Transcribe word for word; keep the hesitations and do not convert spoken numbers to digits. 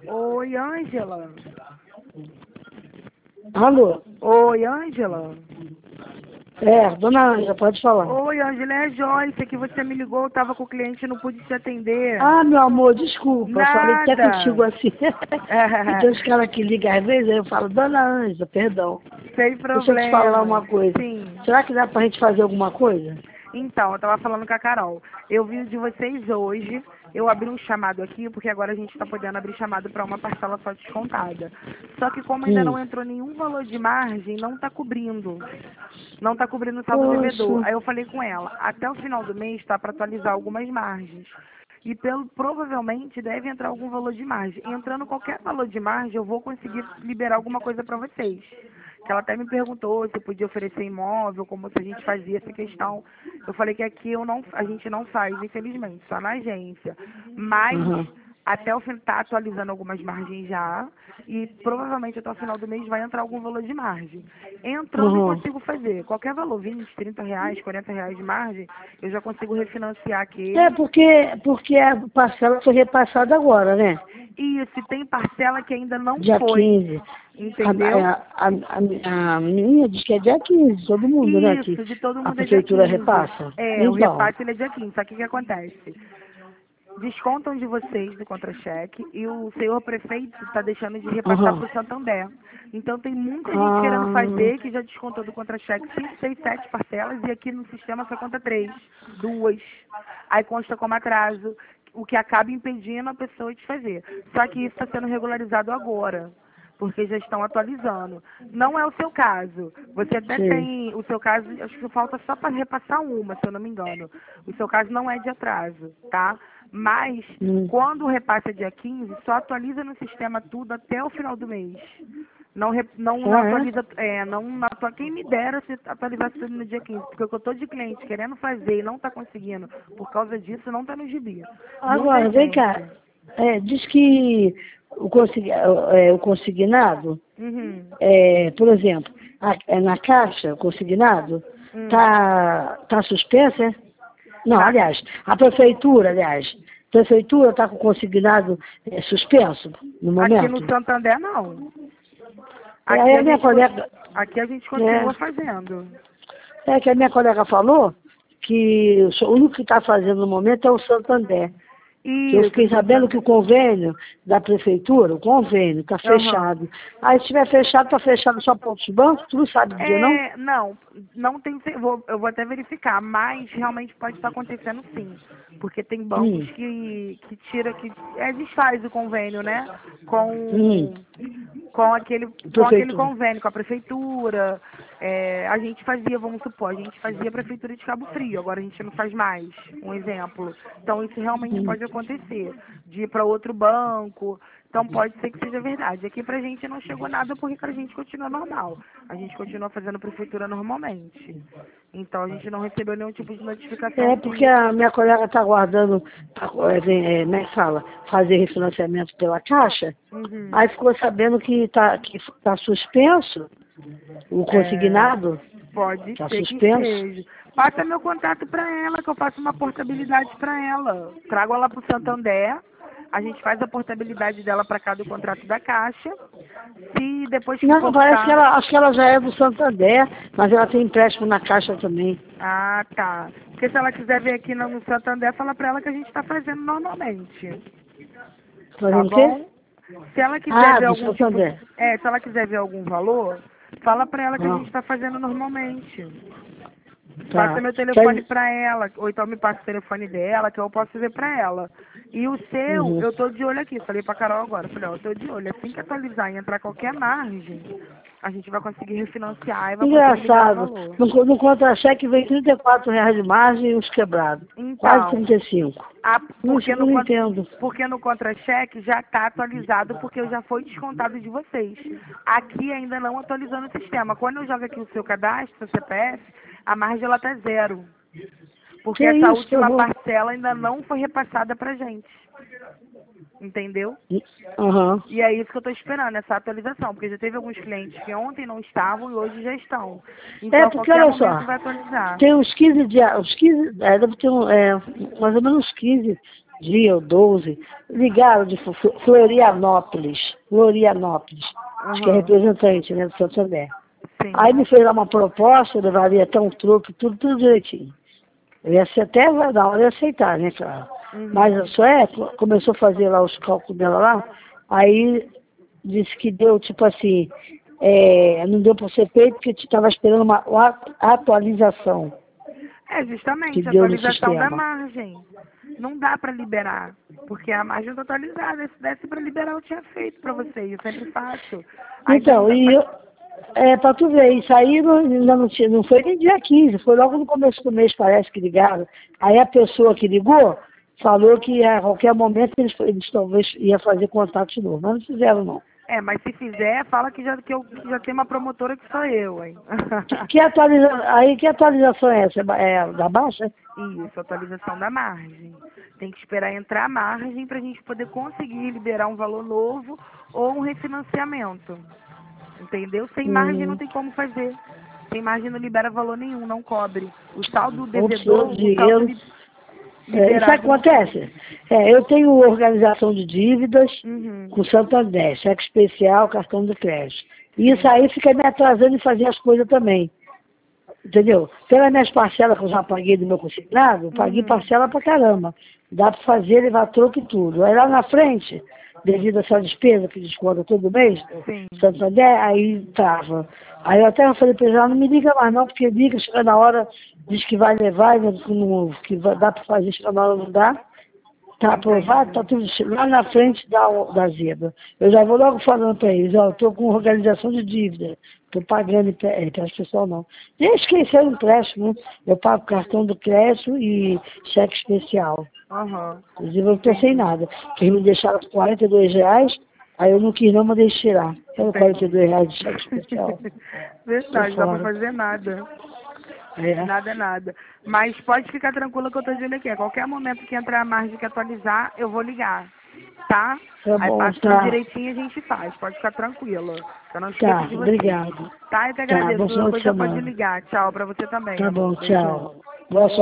Oi, Ângela. Alô? Oi, Ângela. É, dona Ângela, pode falar. Oi, Ângela, é a Joyce, que você me ligou, eu tava com o cliente e não pude te atender. Ah, meu amor, desculpa, eu falei até Nada. contigo assim. E tem uns caras que ligam às vezes, aí eu falo, dona Ângela, perdão. Sem Deixa eu te falar problema. uma coisa. Sim. Será que dá pra gente fazer alguma coisa? Então, eu tava falando com a Carol. Eu vi o de vocês hoje. Eu abri um chamado aqui, porque agora a gente tá podendo abrir chamado para uma parcela só descontada. Só que como ainda Hum. não entrou nenhum valor de margem, não tá cobrindo. Não tá cobrindo o saldo devedor. Poxa. Aí eu falei com ela, até o final do mês tá para atualizar algumas margens. E pelo, provavelmente deve entrar algum valor de margem. Entrando qualquer valor de margem, eu vou conseguir liberar alguma coisa para vocês. Que ela até me perguntou se eu podia oferecer imóvel, como se a gente fazia essa questão. Eu falei que aqui eu não, a gente não faz, infelizmente, só na agência. Mas Aham. até o fim tá atualizando algumas margens já. E provavelmente até o final do mês vai entrar algum valor de margem. Entrando eu Uhum. consigo fazer qualquer valor, vinte, trinta reais, quarenta reais de margem, eu já consigo refinanciar É aquele. porque, porque a parcela foi repassada agora, né? E se tem parcela que ainda não Dia foi, quinze. A, entendeu? a, a, a, a minha diz que é dia quinze, todo mundo, né? Que Isso, de todo a mundo é dia prefeitura quinze. repassa. É, o Então. repasse ele é dia quinze. Só que o que acontece? Descontam de vocês do contra-cheque e o senhor prefeito está deixando de repassar Aham. para o Santander. Então tem muita gente querendo Ah, fazer que já descontou do contra-cheque cinco, seis, sete parcelas e aqui no sistema só conta três, duas. Aí consta como atraso, o que acaba impedindo a pessoa de fazer. Só que isso está sendo regularizado agora, porque já estão atualizando. Não é o seu caso. Você até sei. tem, o seu caso, acho que falta só para repassar uma, se eu não me engano. O seu caso não é de atraso, tá? Mas, Hum. quando o repasse é dia quinze, só atualiza no sistema tudo até o final do mês. Não, re- não, não Ah, é? atualiza, é, não, não atua, quem me dera se atualizasse tudo no dia quinze, porque o que eu tô de cliente querendo fazer e não tá conseguindo, por causa disso, não tá no gibi. Muita Agora, vem cá. gente. É, diz que o, consign, é, o consignado, Uhum. é, por exemplo, a- é na caixa, o consignado, Hum. tá, tá suspenso, é? Não, Na, aliás, a prefeitura, aliás, a prefeitura está com o consignado é, suspenso no aqui no momento. Santander, não. É, Aqui aí a a minha gente, cons- colega, aqui a gente continua é, fazendo. é que a minha colega falou que o único que está fazendo no momento é o Santander. Que eu Isso, fiquei sabendo que Santander. o convênio da prefeitura, o convênio, está Aham. fechado. Aí se estiver fechado, está fechado só para outros bancos, tu não sabe dizer não? É, não, não tem, ce- vou, eu vou até verificar, mas realmente pode estar acontecendo sim, porque tem bancos Hum, que, que tira, que é, desfaz o convênio, né, hum, com, com aquele, com aquele prefeitura. convênio com a prefeitura. É, a gente fazia, vamos supor, a gente fazia a prefeitura de Cabo Frio, agora a gente não faz mais, um exemplo. Então isso realmente Hum. pode acontecer, de ir para outro banco. Então pode ser que seja verdade. Aqui pra gente não chegou nada porque pra gente continua normal. A gente continua fazendo prefeitura normalmente. Então a gente não recebeu nenhum tipo de notificação É porque que. a minha colega está aguardando, tá, é, vem, é, como é que fala, fazer refinanciamento pela Caixa. Uhum. Aí ficou sabendo que está que tá suspenso, o É, consignado pode está ser que suspenso. esteja. Passa meu contato pra ela, que eu faço uma portabilidade pra ela. Trago ela pro Santander. A gente faz a portabilidade dela para cá do contrato da Caixa. Se depois que Não, parece que cortar. ela, acho que ela já é do Santander, mas ela tem empréstimo na Caixa também. Ah, tá. Porque se ela quiser vir aqui no no Santander, fala pra ela que a gente tá fazendo normalmente. Tá Fazendo o quê? bom? Se ela quiser Ah, ver do algum tipo de. Santander. É, se ela quiser ver algum valor, fala pra ela que a Ah, gente tá fazendo normalmente. Passa tá. meu telefone Quer- pra ela, ou então me passa o telefone dela, que eu posso ver pra ela. E o seu, Uhum. eu tô de olho aqui. Falei pra Carol agora. Falei, ó, eu tô de olho. Assim que atualizar e entrar qualquer margem, a gente vai conseguir refinanciar e vai conseguir liberar Engraçado. valor. No, no contra-cheque vem trinta e quatro reais de margem e os quebrados. Quase Então, trinta e cinco. a, Não, isso porque, que eu no, não con- entendo. porque no contra-cheque já está atualizado, porque já foi descontado de vocês. Aqui ainda não atualizou no sistema. Quando eu jogo aqui o seu cadastro, seu C P F, a margem ela tá zero. Porque Que essa isso, que última horror. parcela ainda não foi repassada pra gente. Entendeu? Aham. E é isso que eu estou esperando, essa atualização, porque já teve alguns clientes que ontem não estavam e hoje já estão. Então, É, a porque qualquer olha momento só, vai atualizar. tem uns quinze dias, uns quinze, é, deve ter um, é, mais ou menos uns quinze dias ou doze, ligaram de Flo- Flo- Florianópolis, Florianópolis, acho que é Aham. representante, né, do Santander. Sim. Aí me fez lá uma proposta, eu levaria até um truque, tudo, tudo direitinho. Eu ia ser até na hora de aceitar, né, claro. Uhum. Mas a Sué começou a fazer lá os cálculos dela lá, aí disse que deu, tipo assim, é, não deu para ser feito porque estava esperando uma, uma atualização É que justamente a deu no atualização da sistema. margem. Não dá para liberar, porque a margem está atualizada. Se desse para liberar, eu tinha feito para vocês, eu sempre faço. Ainda não Então, dá e pra... eu, é, para tu ver, isso aí não, ainda não, tinha, não foi nem dia quinze, foi logo no começo do mês, parece que ligaram. Aí a pessoa que ligou falou que a qualquer momento eles, eles talvez ia fazer contato de novo, mas não fizeram não. É, mas se fizer, fala que já, que eu, que já tem uma promotora que sou eu, hein? Que, que atualiza, aí que atualização é essa? É da baixa? Isso, atualização da margem. Tem que esperar entrar a margem para a gente poder conseguir liberar um valor novo ou um refinanciamento. Entendeu? Sem margem não Hum, tem como fazer. Sem margem não libera valor nenhum, não cobre. O saldo ou precisou devedor, de o saldo dinheiro. li- É, isso liberado não cobre. acontece. É, eu tenho organização de dívidas Uhum, com Santander, cheque especial, cartão de crédito. E isso sim. aí fica me atrasando em fazer as coisas também. Entendeu? Pelas minhas parcelas que eu já paguei do meu consignado, eu paguei Uhum, parcela pra caramba. Dá pra fazer, levar troco e tudo. Aí lá na frente, devido a essa despesa que desconta todo mês, sim. Santander, aí tava. Aí eu até falei pra ele, ah, não me liga mais não, porque liga, chega na hora, diz que vai levar, né, que, não, que vai, dá pra fazer, chega na hora não dá. Tá aprovado, tá Entendi. tudo lá na frente da, da zebra. Eu já vou logo falando para eles, ó, eu tô com organização de dívida, tô pagando empréstimo pessoal não. Nem esquecer o empréstimo, né? Eu pago cartão do crédito e cheque especial. Aham, Inclusive eu não tô sem entendi. nada. Porque eles me deixaram com quarenta e dois reais, aí eu não quis não, mas deixei tirar. Era quarenta e Entendi. dois reais de cheque especial. Tô Verdade, não dá pra fora. fazer nada. É, Nada, nada. Mas pode ficar tranquila que eu tô dizendo aqui. A qualquer momento que entrar a margem que atualizar, eu vou ligar. Tá? tá Aí bom, passa tudo tá. direitinho e a gente faz. Pode ficar tranquila. Eu não esqueço Tá, de você. obrigado. Tá? Eu te Tá, agradeço. bom Qualquer final de coisa pode semana. ligar. Tchau pra você também, Tá bom, amor. Beijão. tchau. Boa sorte.